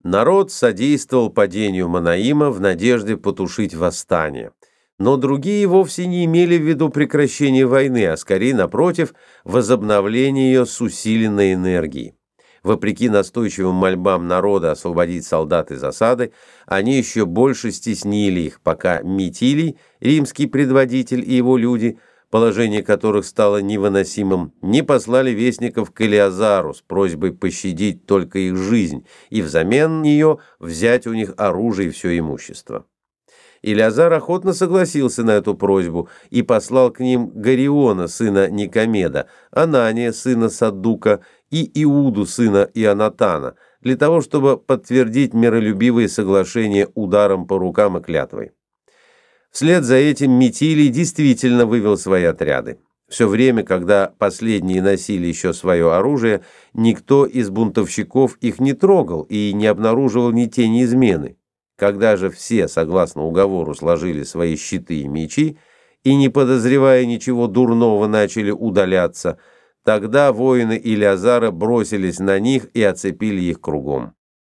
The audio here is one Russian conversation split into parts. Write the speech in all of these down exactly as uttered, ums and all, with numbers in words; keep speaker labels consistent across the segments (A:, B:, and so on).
A: Народ содействовал падению Манаима в надежде потушить восстание. Но другие вовсе не имели в виду прекращение войны, а скорее, напротив, возобновление ее с усиленной энергией. Вопреки настойчивым мольбам народа освободить солдат из осады, они еще больше стеснили их, пока Митилий, римский предводитель, и его люди, положение которых стало невыносимым, не послали вестников к Элиазару с просьбой пощадить только их жизнь и взамен нее взять у них оружие и все имущество. Элиазар охотно согласился на эту просьбу и послал к ним Гориона, сына Никомеда, Анания, сына Саддука, и Иуду, сына Ионатана, для того, чтобы подтвердить миролюбивые соглашения ударом по рукам и клятвой. Вслед за этим Митилий действительно вывел свои отряды. Все время, когда последние носили еще свое оружие, никто из бунтовщиков их не трогал и не обнаруживал ни тени измены. Когда же все, согласно уговору, сложили свои щиты и мечи и, не подозревая ничего дурного, начали удаляться, тогда воины Элиазара бросились на них и оцепили их кругом.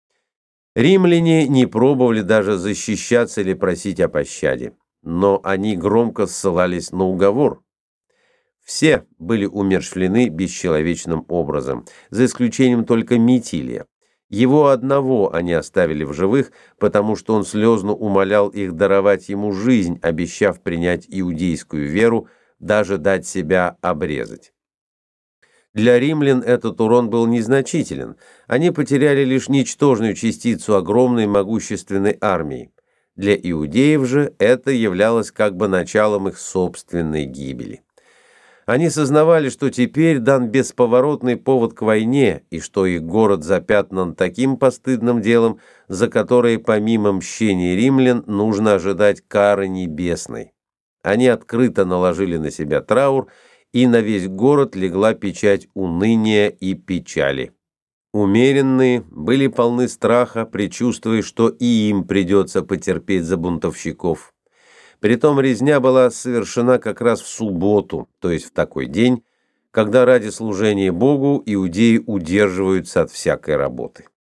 A: Римляне не пробовали даже защищаться или просить о пощаде, но они громко ссылались на уговор. Все были умерщвлены бесчеловечным образом, за исключением только Митилия. Его одного они оставили в живых, потому что он слезно умолял их даровать ему жизнь, обещав принять иудейскую веру, даже дать себя обрезать. Для римлян этот урон был незначителен, они потеряли лишь ничтожную частицу огромной могущественной армии. Для иудеев же это являлось как бы началом их собственной гибели. Они сознавали, что теперь дан бесповоротный повод к войне, и что их город запятнан таким постыдным делом, за которое помимо мщения римлян нужно ожидать кары небесной. Они открыто наложили на себя траур, и на весь город легла печать уныния и печали. Умеренные были полны страха, предчувствуя, что и им придется потерпеть за бунтовщиков. Притом резня была совершена как раз в субботу, то есть в такой день, когда ради служения Богу иудеи удерживаются от всякой работы.